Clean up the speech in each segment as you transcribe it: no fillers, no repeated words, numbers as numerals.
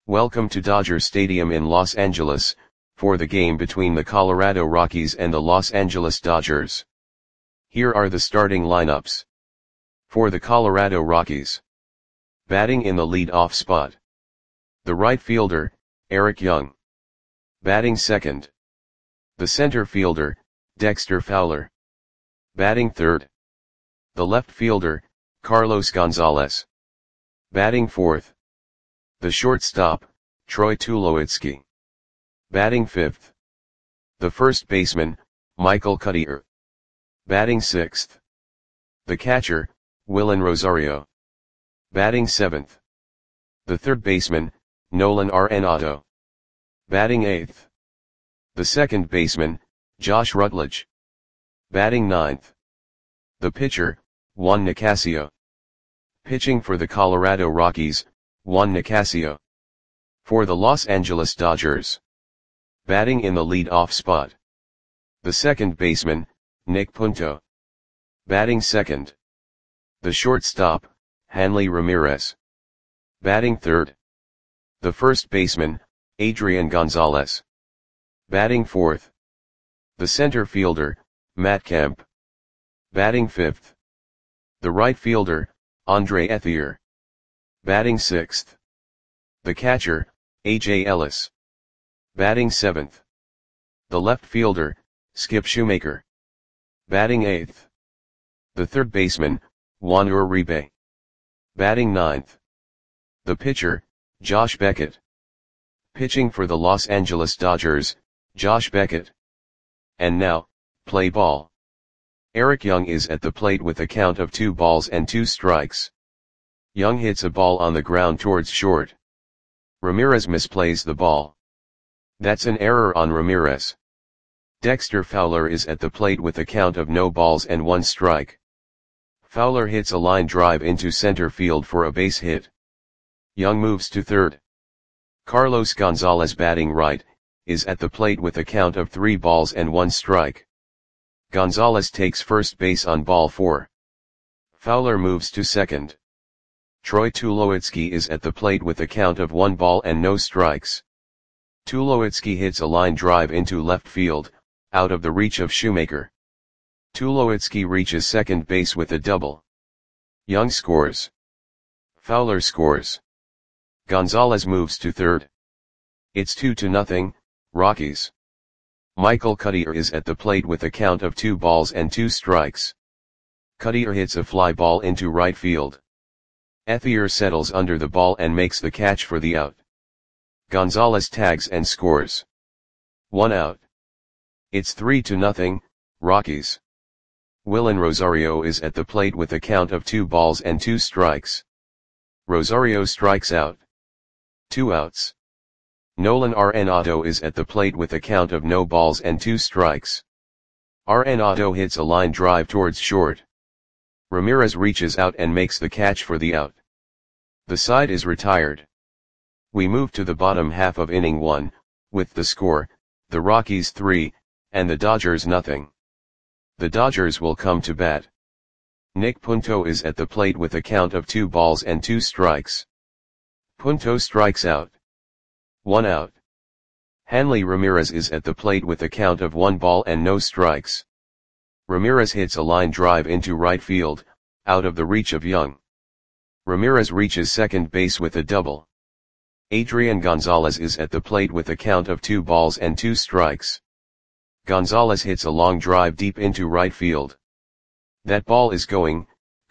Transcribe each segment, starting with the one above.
Welcome to Dodger Stadium in Los Angeles, for the game between the Colorado Rockies and the Los Angeles Dodgers. Here are the starting lineups. For the Colorado Rockies. Batting in the lead-off spot. The right fielder, Eric Young. Batting second. The center fielder, Dexter Fowler. Batting third. The left fielder, Carlos Gonzalez. Batting fourth. The shortstop, Troy Tulowitzki. Batting fifth. The first baseman, Michael Cuddyer. Batting sixth. The catcher, Willen Rosario. Batting seventh. The third baseman, Nolan Arenado. Batting eighth. The second baseman, Josh Rutledge. Batting ninth. The pitcher, Juan Nicasio. Pitching for the Colorado Rockies, Juan Nicasio. For the Los Angeles Dodgers. Batting in the lead-off spot. The second baseman, Nick Punto. Batting second. The shortstop, Hanley Ramirez. Batting third. The first baseman, Adrian Gonzalez. Batting fourth. The center fielder, Matt Kemp. Batting fifth. The right fielder, Andre Ethier. Batting sixth. The catcher, A.J. Ellis. Batting seventh. The left fielder, Skip Shoemaker. Batting eighth. The third baseman, Juan Uribe. Batting ninth. The pitcher, Josh Beckett. Pitching for the Los Angeles Dodgers, Josh Beckett. And now, play ball. Eric Young is at the plate with a count of 2 balls and 2 strikes. Young hits a ball on the ground towards short. Ramirez misplays the ball. That's an error on Ramirez. Dexter Fowler is at the plate with a count of 0 balls and 1 strike. Fowler hits a line drive into center field for a base hit. Young moves to third. Carlos Gonzalez, batting right, is at the plate with a count of 3 balls and 1 strike. Gonzalez takes first base on ball 4. Fowler moves to second. Troy Tulowitzki is at the plate with a count of 1 ball and no strikes. Tulowitzki hits a line drive into left field, out of the reach of Shoemaker. Tulowitzki reaches second base with a double. Young scores. Fowler scores. Gonzalez moves to third. It's 2-0, Rockies. Michael Cuddyer is at the plate with a count of 2 balls and 2 strikes. Cuddyer hits a fly ball into right field. Ethier settles under the ball and makes the catch for the out. Gonzalez tags and scores. 1 out. It's 3-0, Rockies. Willen Rosario is at the plate with a count of 2 balls and 2 strikes. Rosario strikes out. 2 outs. Nolan Arenado is at the plate with a count of 0 balls and 2 strikes. Arenado hits a line drive towards short. Ramirez reaches out and makes the catch for the out. The side is retired. We move to the bottom half of inning 1, with the score, the Rockies 3, and the Dodgers 0. The Dodgers will come to bat. Nick Punto is at the plate with a count of 2 balls and 2 strikes. Punto strikes out. 1 out. Hanley Ramirez is at the plate with a count of 1 ball and no strikes. Ramirez hits a line drive into right field, out of the reach of Young. Ramirez reaches second base with a double. Adrian Gonzalez is at the plate with a count of 2 balls and 2 strikes. Gonzalez hits a long drive deep into right field. That ball is gone.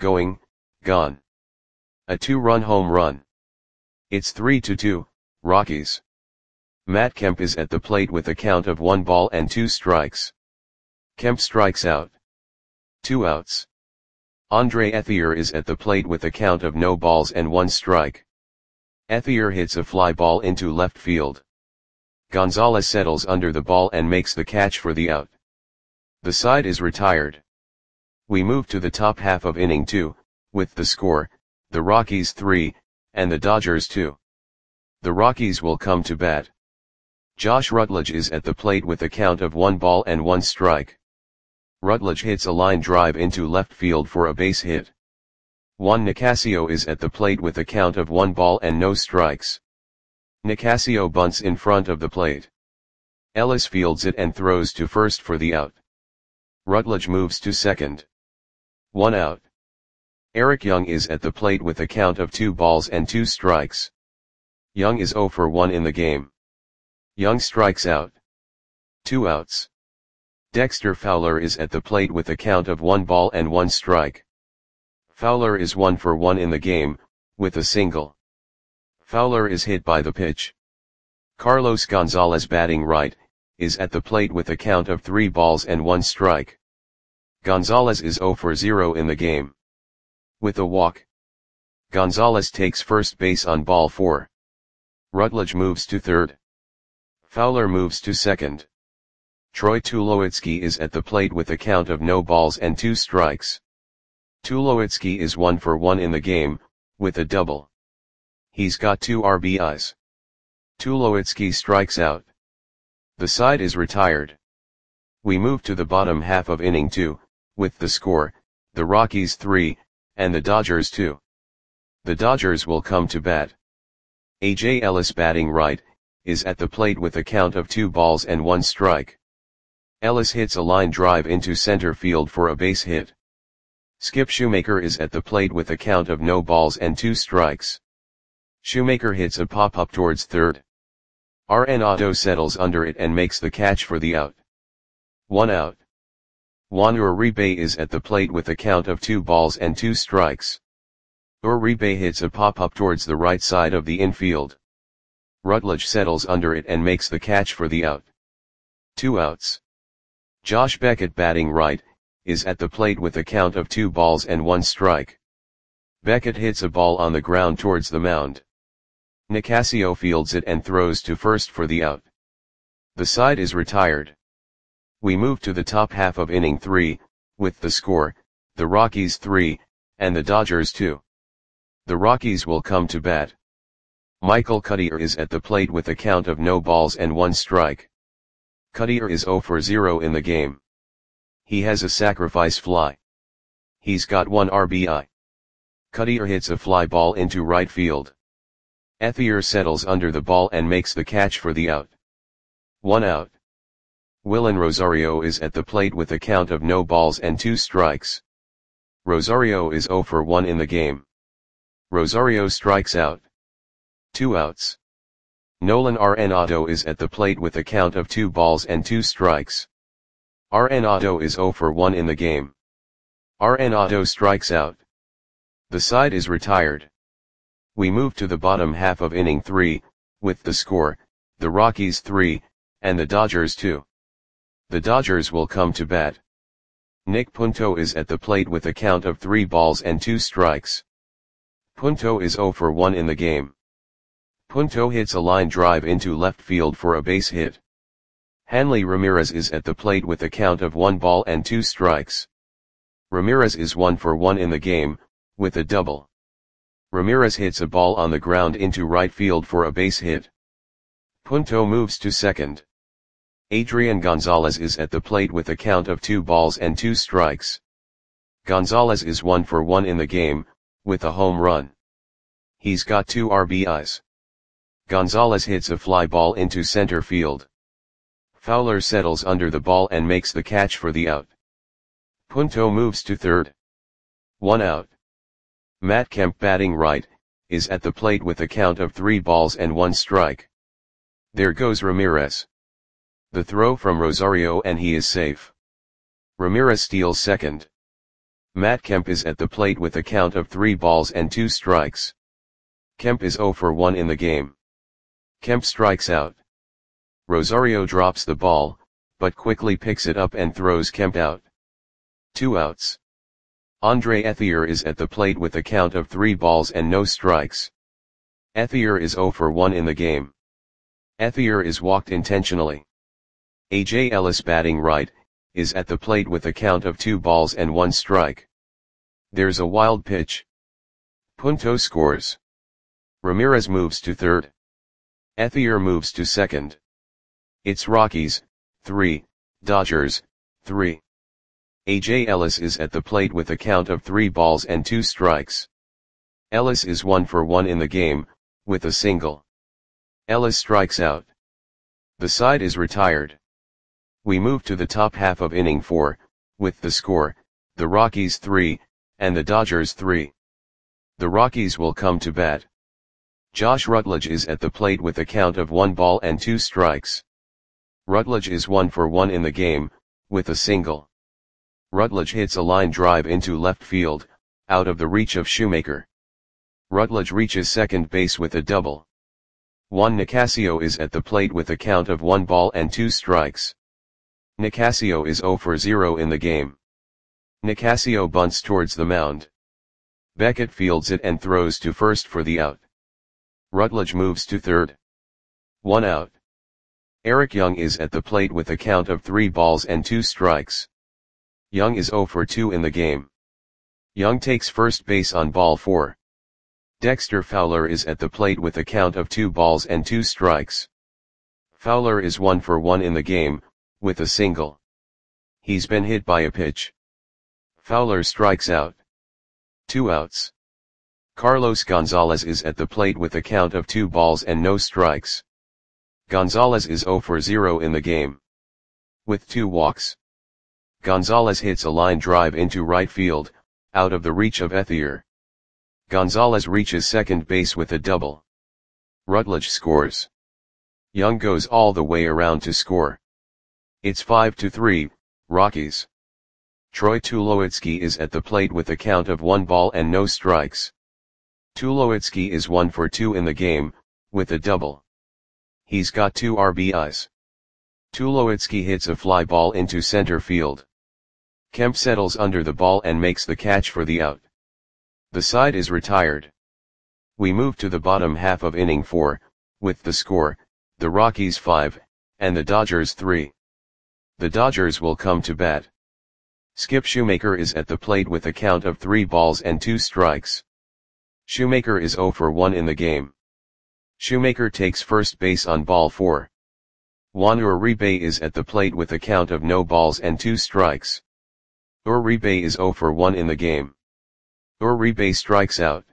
A 2-run home run. It's 3-2, Rockies. Matt Kemp is at the plate with a count of 1 ball and 2 strikes. Kemp strikes out. 2 outs. Andre Ethier is at the plate with a count of 0 balls and 1 strike. Ethier hits a fly ball into left field. Gonzalez settles under the ball and makes the catch for the out. The side is retired. We move to the top half of inning 2, with the score, the Rockies 3, and the Dodgers 2. The Rockies will come to bat. Josh Rutledge is at the plate with a count of 1 ball and 1 strike. Rutledge hits a line drive into left field for a base hit. Juan Nicasio is at the plate with a count of 1 ball and no strikes. Nicasio bunts in front of the plate. Ellis fields it and throws to first for the out. Rutledge moves to second. 1 out. Eric Young is at the plate with a count of 2 balls and 2 strikes. Young is 0 for 1 in the game. Young strikes out. 2 outs. Dexter Fowler is at the plate with a count of 1 ball and 1 strike. Fowler is 1 for 1 in the game, with a single. Fowler is hit by the pitch. Carlos Gonzalez, batting right, is at the plate with a count of 3 balls and 1 strike. Gonzalez is 0 for 0 in the game. With a walk, Gonzalez takes first base on ball 4. Rutledge moves to third. Fowler moves to second. Troy Tulowitzki is at the plate with a count of no balls and 2 strikes. Tulowitzki is 1 for 1 in the game, with a double. He's got 2 RBIs. Tulowitzki strikes out. The side is retired. We move to the bottom half of inning 2, with the score, the Rockies 3, and the Dodgers 2. The Dodgers will come to bat. A.J. Ellis, batting right, is at the plate with a count of 2 balls and 1 strike. Ellis hits a line drive into center field for a base hit. Skip Shoemaker is at the plate with a count of no balls and 2 strikes. Shoemaker hits a pop-up towards third. Arenado settles under it and makes the catch for the out. 1 out. Juan Uribe is at the plate with a count of 2 balls and 2 strikes. Uribe hits a pop-up towards the right side of the infield. Rutledge settles under it and makes the catch for the out. 2 outs. Josh Beckett, batting right, is at the plate with a count of 2 balls and 1 strike. Beckett hits a ball on the ground towards the mound. Nicasio fields it and throws to first for the out. The side is retired. We move to the top half of inning 3, with the score, the Rockies 3, and the Dodgers 2. The Rockies will come to bat. Michael Cuddyer is at the plate with a count of no balls and 1 strike. Cuddyer is 0 for 0 in the game. He has a sacrifice fly. He's got 1 RBI. Cuddyer hits a fly ball into right field. Ethier settles under the ball and makes the catch for the out. 1 out. Willen Rosario is at the plate with a count of no balls and 2 strikes. Rosario is 0 for 1 in the game. Rosario strikes out. 2 outs. Nolan Arenado is at the plate with a count of 2 balls and 2 strikes. Arenado is 0 for 1 in the game. Arenado strikes out. The side is retired. We move to the bottom half of inning 3, with the score, the Rockies 3, and the Dodgers 2. The Dodgers will come to bat. Nick Punto is at the plate with a count of 3 balls and 2 strikes. Punto is 0 for 1 in the game. Punto hits a line drive into left field for a base hit. Hanley Ramirez is at the plate with a count of 1 ball and 2 strikes. Ramirez is 1 for 1 in the game, with a double. Ramirez hits a ball on the ground into right field for a base hit. Punto moves to second. Adrian Gonzalez is at the plate with a count of 2 balls and 2 strikes. Gonzalez is 1 for 1 in the game, with a home run. He's got 2 RBIs. Gonzalez hits a fly ball into center field. Fowler settles under the ball and makes the catch for the out. Punto moves to third. 1 out. Matt Kemp, batting right, is at the plate with a count of 3 balls and 1 strike. There goes Ramirez. The throw from Rosario and he is safe. Ramirez steals second. Matt Kemp is at the plate with a count of 3 balls and 2 strikes. Kemp is 0 for 1 in the game. Kemp strikes out. Rosario drops the ball, but quickly picks it up and throws Kemp out. 2 outs. Andre Ethier is at the plate with a count of 3 balls and no strikes. Ethier is 0 for 1 in the game. Ethier is walked intentionally. A.J. Ellis, batting right, is at the plate with a count of 2 balls and 1 strike. There's a wild pitch. Punto scores. Ramirez moves to third. Ethier moves to second. It's Rockies 3, Dodgers 3. A.J. Ellis is at the plate with a count of 3 balls and 2 strikes. Ellis is 1 for 1 in the game, with a single. Ellis strikes out. The side is retired. We move to the top half of inning 4, with the score, the Rockies 3, and the Dodgers 3. The Rockies will come to bat. Josh Rutledge is at the plate with a count of 1 ball and 2 strikes. Rutledge is 1 for 1 in the game, with a single. Rutledge hits a line drive into left field, out of the reach of Shoemaker. Rutledge reaches second base with a double. Juan Nicasio is at the plate with a count of 1 ball and 2 strikes. Nicasio is 0 for 0 in the game. Nicasio bunts towards the mound. Beckett fields it and throws to first for the out. Rutledge moves to third. 1 out. Eric Young is at the plate with a count of 3 balls and 2 strikes. Young is 0 for 2 in the game. Young takes first base on ball 4. Dexter Fowler is at the plate with a count of 2 balls and 2 strikes. Fowler is 1 for 1 in the game, with a single. He's been hit by a pitch. Fowler strikes out. 2 outs. Carlos Gonzalez is at the plate with a count of 2 balls and no strikes. Gonzalez is 0 for 0 in the game. With 2 walks. Gonzalez hits a line drive into right field, out of the reach of Ethier. Gonzalez reaches second base with a double. Rutledge scores. Young goes all the way around to score. It's 5-3, Rockies. Troy Tulowitzki is at the plate with a count of 1 ball and no strikes. Tulowitzki is 1 for 2 in the game, with a double. He's got 2 RBIs. Tulowitzki hits a fly ball into center field. Kemp settles under the ball and makes the catch for the out. The side is retired. We move to the bottom half of inning 4, with the score, the Rockies 5, and the Dodgers 3. The Dodgers will come to bat. Skip Shoemaker is at the plate with a count of 3 balls and 2 strikes. Shoemaker is 0 for 1 in the game. Shoemaker takes first base on ball 4. Juan Uribe is at the plate with a count of no balls and 2 strikes. Uribe is 0 for 1 in the game. Uribe strikes out.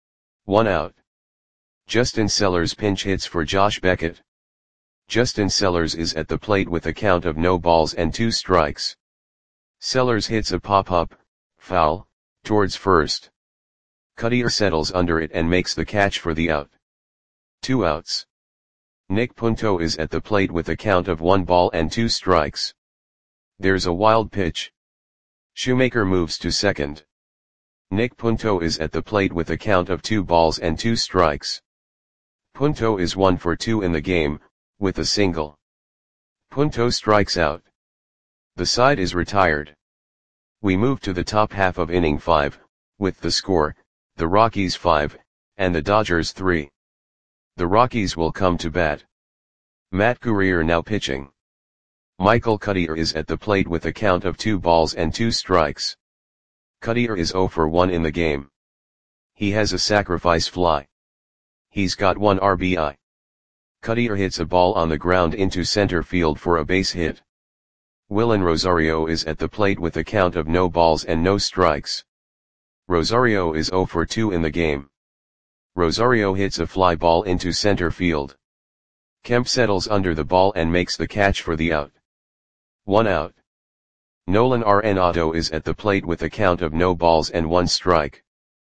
1 out. Justin Sellers pinch hits for Josh Beckett. Justin Sellers is at the plate with a count of no balls and 2 strikes. Sellers hits a pop-up, foul, towards first. Cuttier settles under it and makes the catch for the out. 2 outs. Nick Punto is at the plate with a count of 1 ball and 2 strikes. There's a wild pitch. Shoemaker moves to second. Nick Punto is at the plate with a count of 2 balls and 2 strikes. Punto is 1 for 2 in the game, with a single. Punto strikes out. The side is retired. We move to the top half of inning 5, with the score, the Rockies 5, and the Dodgers 3. The Rockies will come to bat. Matt Guerrier now pitching. Michael Cuttier is at the plate with a count of 2 balls and 2 strikes. Cuttier is 0 for 1 in the game. He has a sacrifice fly. He's got 1 RBI. Cuttier hits a ball on the ground into center field for a base hit. Willen Rosario is at the plate with a count of no balls and no strikes. Rosario is 0 for 2 in the game. Rosario hits a fly ball into center field. Kemp settles under the ball and makes the catch for the out. 1 out. Nolan Arenado is at the plate with a count of no balls and 1 strike.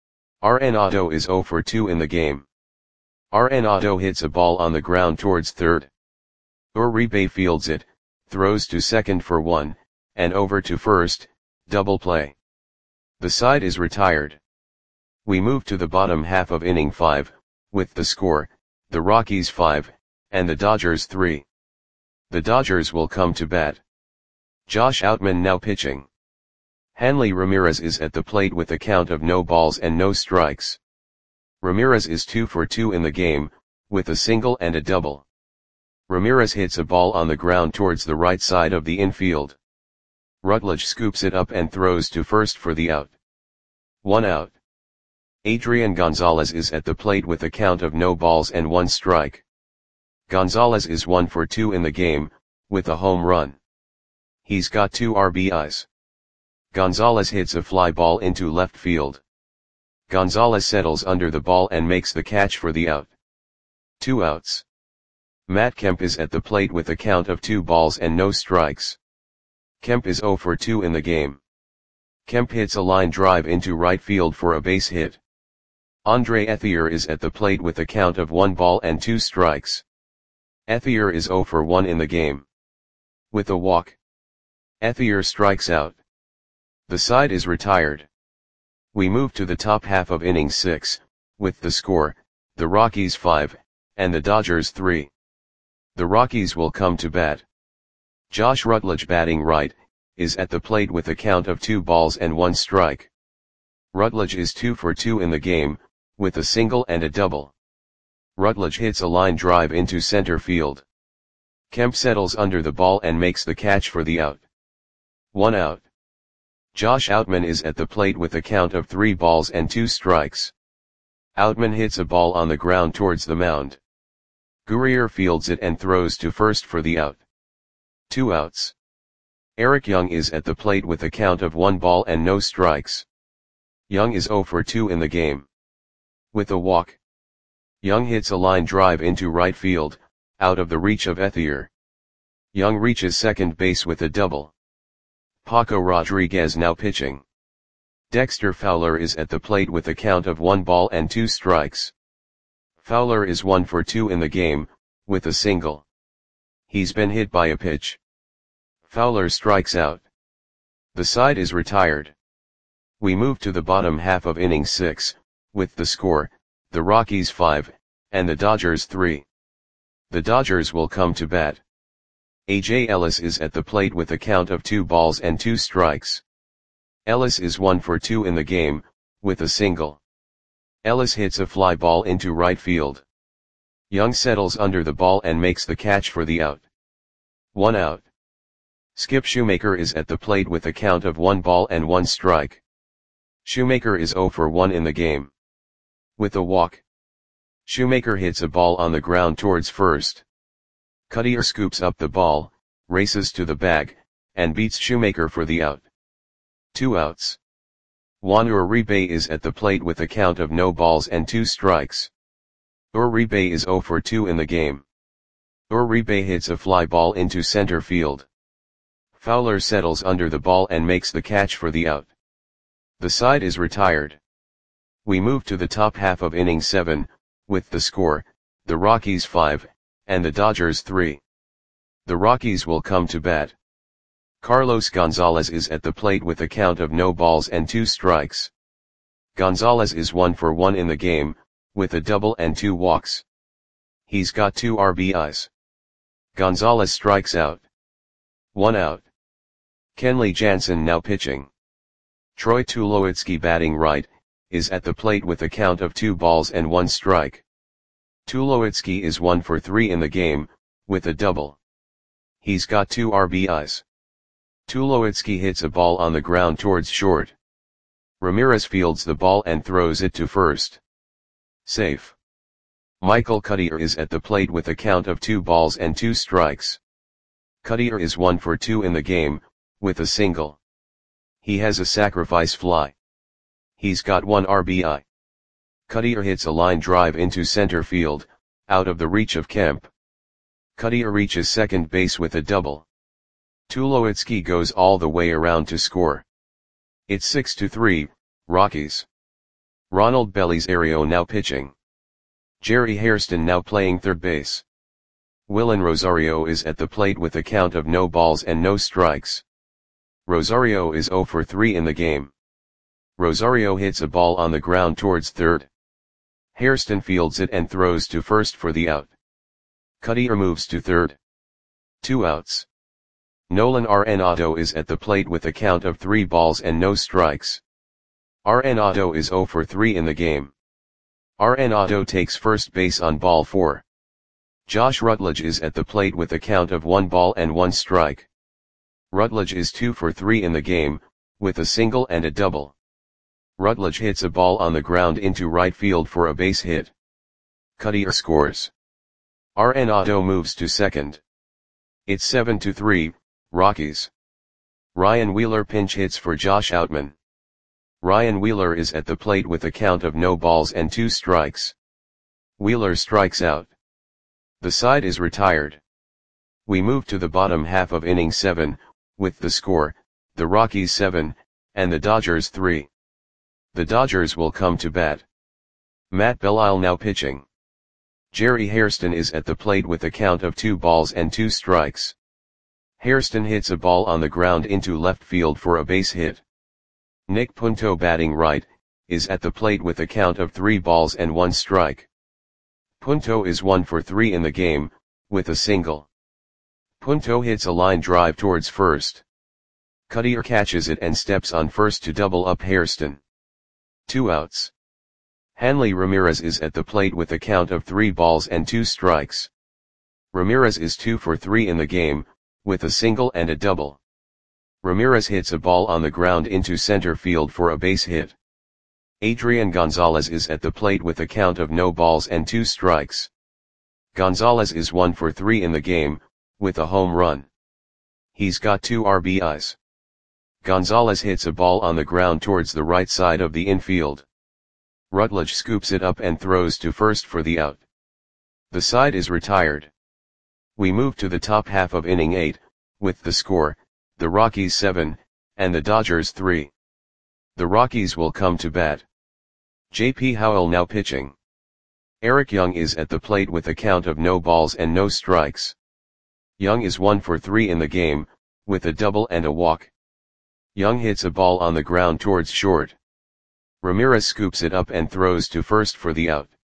Arenado is 0 for 2 in the game. Arenado hits a ball on the ground towards third. Uribe fields it, throws to second for 1, and over to first, double play. The side is retired. We move to the bottom half of inning 5, with the score, the Rockies 5, and the Dodgers 3. The Dodgers will come to bat. Josh Outman now pitching. Hanley Ramirez is at the plate with a count of no balls and no strikes. Ramirez is 2 for 2 in the game, with a single and a double. Ramirez hits a ball on the ground towards the right side of the infield. Rutledge scoops it up and throws to first for the out. 1 out. Adrian Gonzalez is at the plate with a count of no balls and 1 strike. Gonzalez is 1 for 2 in the game, with a home run. He's got 2 RBIs. Gonzalez hits a fly ball into left field. Gonzalez settles under the ball and makes the catch for the out. 2 outs. Matt Kemp is at the plate with a count of 2 balls and no strikes. Kemp is 0 for 2 in the game. Kemp hits a line drive into right field for a base hit. Andre Ethier is at the plate with a count of 1 ball and 2 strikes. Ethier is 0 for 1 in the game. With a walk, Ethier strikes out. The side is retired. We move to the top half of inning 6, with the score, the Rockies 5, and the Dodgers 3. The Rockies will come to bat. Josh Rutledge, batting right, is at the plate with a count of 2 balls and 1 strike. Rutledge is 2 for 2 in the game, with a single and a double. Rutledge hits a line drive into center field. Kemp settles under the ball and makes the catch for the out. 1 out. Josh Outman is at the plate with a count of 3 balls and 2 strikes. Outman hits a ball on the ground towards the mound. Gurrier fields it and throws to first for the out. 2 outs. Eric Young is at the plate with a count of 1 ball and no strikes. Young is 0 for 2 in the game. With a walk, Young hits a line drive into right field, out of the reach of Ethier. Young reaches second base with a double. Paco Rodriguez now pitching. Dexter Fowler is at the plate with a count of 1 ball and 2 strikes. Fowler is 1 for 2 in the game, with a single. He's been hit by a pitch. Fowler strikes out. The side is retired. We move to the bottom half of inning 6, with the score, the Rockies 5, and the Dodgers 3. The Dodgers will come to bat. A.J. Ellis is at the plate with a count of 2 balls and 2 strikes. Ellis is 1 for 2 in the game, with a single. Ellis hits a fly ball into right field. Young settles under the ball and makes the catch for the out. 1 out. Skip Shoemaker is at the plate with a count of 1 ball and 1 strike. Shoemaker is 0 for 1 in the game. With a walk, Shoemaker hits a ball on the ground towards first. Cuttier scoops up the ball, races to the bag, and beats Shoemaker for the out. 2 outs. Juan Uribe is at the plate with a count of no balls and 2 strikes. Uribe is 0 for 2 in the game. Uribe hits a fly ball into center field. Fowler settles under the ball and makes the catch for the out. The side is retired. We move to the top half of inning 7, with the score, the Rockies 5, and the Dodgers 3. The Rockies will come to bat. Carlos Gonzalez is at the plate with a count of no balls and 2 strikes. Gonzalez is 1 for 1 in the game, with a double and 2 walks. He's got 2 RBIs. Gonzalez strikes out. 1 out. Kenley Jansen now pitching. Troy Tulowitzki, batting right, is at the plate with a count of 2 balls and 1 strike. Tulowitzki is 1 for 3 in the game, with a double. He's got 2 RBIs. Tulowitzki hits a ball on the ground towards short. Ramirez fields the ball and throws it to first. Safe. Michael Cuttier is at the plate with a count of 2 balls and 2 strikes. Cuttier is 1 for 2 in the game, with a single. He has a sacrifice fly. He's got 1 RBI. Cuttier hits a line drive into center field, out of the reach of Kemp. Cuttier reaches second base with a double. Tulowitzki goes all the way around to score. It's 6-3, Rockies. Ronald Belisario now pitching. Jerry Hairston now playing third base. Willen Rosario is at the plate with a count of no balls and no strikes. Rosario is 0 for 3 in the game. Rosario hits a ball on the ground towards third. Hairston fields it and throws to first for the out. Cuttier moves to third. 2 outs. Nolan Arenado is at the plate with a count of 3 balls and no strikes. Arenado is 0 for 3 in the game. Arenado takes first base on ball 4. Josh Rutledge is at the plate with a count of 1 ball and 1 strike. Rutledge is 2 for 3 in the game, with a single and a double. Rutledge hits a ball on the ground into right field for a base hit. Cuttier scores. Arenado moves to second. It's 7-3, Rockies. Ryan Wheeler pinch hits for Josh Outman. Ryan Wheeler is at the plate with a count of no balls and 2 strikes. Wheeler strikes out. The side is retired. We move to the bottom half of inning 7, with the score, the Rockies 7, and the Dodgers 3. The Dodgers will come to bat. Matt Belisle now pitching. Jerry Hairston is at the plate with a count of 2 balls and 2 strikes. Hairston hits a ball on the ground into left field for a base hit. Nick Punto batting right, is at the plate with a count of 3 balls and 1 strike. Punto is 1 for 3 in the game, with a single. Punto hits a line drive towards first. Cutter catches it and steps on first to double up Hairston. 2 outs. Hanley Ramirez is at the plate with a count of 3 balls and 2 strikes. Ramirez is 2 for 3 in the game, with a single and a double. Ramirez hits a ball on the ground into center field for a base hit. Adrian Gonzalez is at the plate with a count of no balls and 2 strikes. Gonzalez is 1 for 3 in the game, with a home run. He's got 2 RBIs. Gonzalez hits a ball on the ground towards the right side of the infield. Rutledge scoops it up and throws to first for the out. The side is retired. We move to the top half of inning 8, with the score, the Rockies 7, and the Dodgers 3. The Rockies will come to bat. J.P. Howell now pitching. Eric Young is at the plate with a count of no balls and no strikes. Young is 1 for 3 in the game, with a double and a walk. Young hits a ball on the ground towards short. Ramirez scoops it up and throws to first for the out.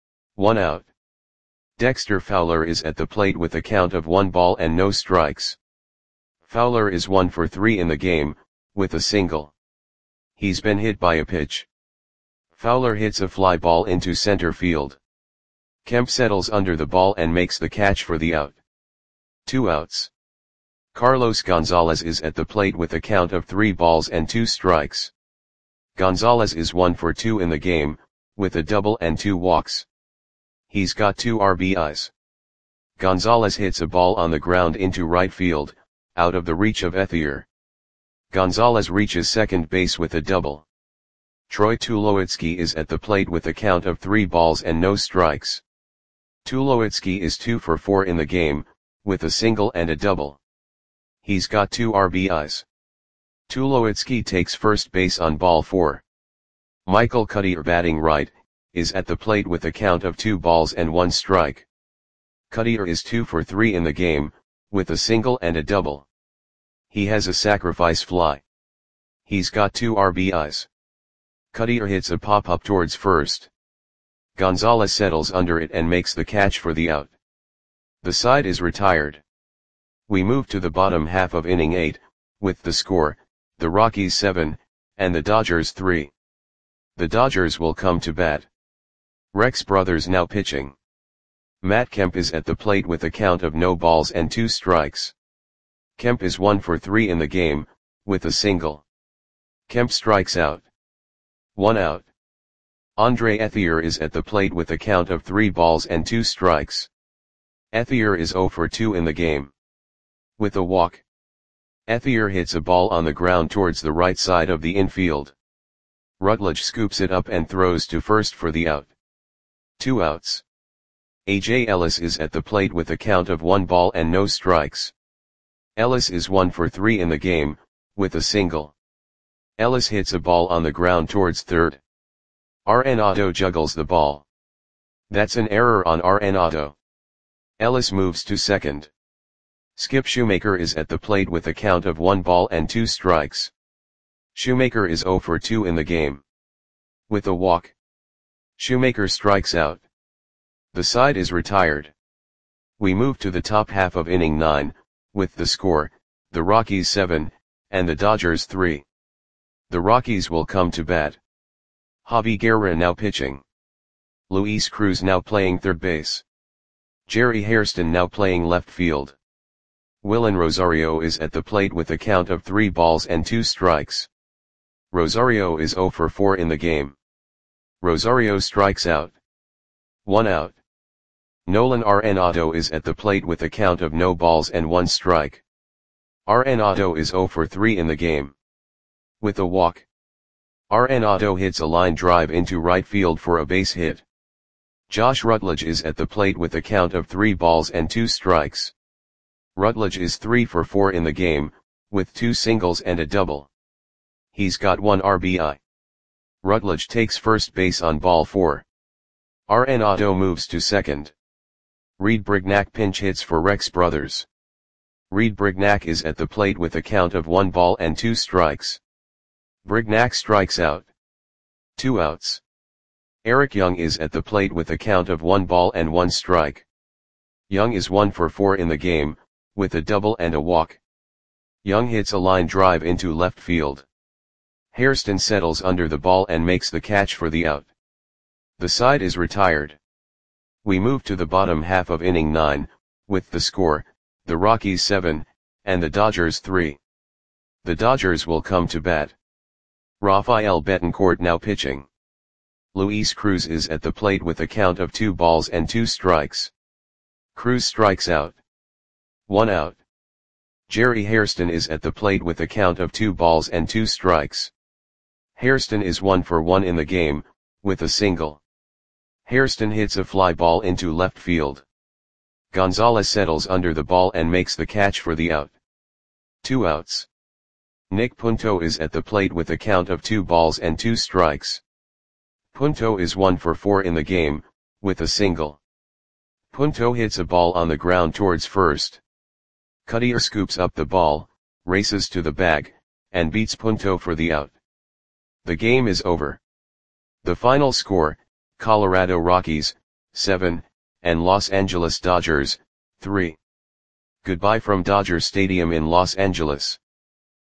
1 out. Dexter Fowler is at the plate with a count of 1 ball and no strikes. Fowler is 1 for 3 in the game, with a single. He's been hit by a pitch. Fowler hits a fly ball into center field. Kemp settles under the ball and makes the catch for the out. 2 outs. Carlos Gonzalez is at the plate with a count of 3 balls and 2 strikes. Gonzalez is 1 for 2 in the game, with a double and 2 walks. He's got 2 RBIs. Gonzalez hits a ball on the ground into right field, out of the reach of Ethier. Gonzalez reaches second base with a double. Troy Tulowitzki is at the plate with a count of 3 balls and no strikes. Tulowitzki is 2 for 4 in the game, with a single and a double. He's got 2 RBIs. Tulowitzki takes first base on ball 4. Michael Cutter batting right, is at the plate with a count of 2 balls and 1 strike. Cutter is 2 for 3 in the game, with a single and a double. He has a sacrifice fly. He's got 2 RBIs. Cutter hits a pop-up towards first. Gonzalez settles under it and makes the catch for the out. The side is retired. We move to the bottom half of inning 8, with the score, the Rockies 7, and the Dodgers 3. The Dodgers will come to bat. Rex Brothers now pitching. Matt Kemp is at the plate with a count of no balls and 2 strikes. Kemp is 1 for 3 in the game, with a single. Kemp strikes out. 1 out. Andre Ethier is at the plate with a count of 3 balls and 2 strikes. Ethier is 0 for 2 in the game. With a walk. Ethier hits a ball on the ground towards the right side of the infield. Rutledge scoops it up and throws to first for the out. 2 outs. A.J. Ellis is at the plate with a count of 1 ball and no strikes. Ellis is 1 for 3 in the game, with a single. Ellis hits a ball on the ground towards third. Arenado juggles the ball. That's an error on Arenado. Ellis moves to second. Skip Shoemaker is at the plate with a count of 1 ball and 2 strikes. Shoemaker is 0 for 2 in the game. With a walk. Shoemaker strikes out. The side is retired. We move to the top half of inning 9, with the score, the Rockies 7, and the Dodgers 3. The Rockies will come to bat. Javi Guerra now pitching. Luis Cruz now playing third base. Jerry Hairston now playing left field. Willen Rosario is at the plate with a count of 3 balls and 2 strikes. Rosario is 0 for 4 in the game. Rosario strikes out. 1 out. Nolan Arenado is at the plate with a count of no balls and 1 strike. Arenado is 0 for 3 in the game. With a walk. Arenado hits a line drive into right field for a base hit. Josh Rutledge is at the plate with a count of 3 balls and 2 strikes. Rutledge is 3 for 4 in the game, with 2 singles and a double. He's got 1 RBI. Rutledge takes first base on ball 4. Arenado moves to second. Reed Brignac pinch hits for Rex Brothers. Reed Brignac is at the plate with a count of 1 ball and 2 strikes. Brignac strikes out. 2 outs. Eric Young is at the plate with a count of 1 ball and 1 strike. Young is 1 for 4 in the game, with a double and a walk. Young hits a line drive into left field. Hairston settles under the ball and makes the catch for the out. The side is retired. We move to the bottom half of inning 9, with the score, the Rockies 7, and the Dodgers 3. The Dodgers will come to bat. Rafael Betancourt now pitching. Luis Cruz is at the plate with a count of 2 balls and 2 strikes. Cruz strikes out. 1 out. Jerry Hairston is at the plate with a count of 2 balls and 2 strikes. Hairston is 1 for 1 in the game, with a single. Hairston hits a fly ball into left field. Gonzalez settles under the ball and makes the catch for the out. 2 outs. Nick Punto is at the plate with a count of 2 balls and 2 strikes. Punto is 1 for 4 in the game, with a single. Punto hits a ball on the ground towards first. Cuddyer scoops up the ball, races to the bag, and beats Punto for the out. The game is over. The final score, Colorado Rockies, 7, and Los Angeles Dodgers, 3. Goodbye from Dodger Stadium in Los Angeles.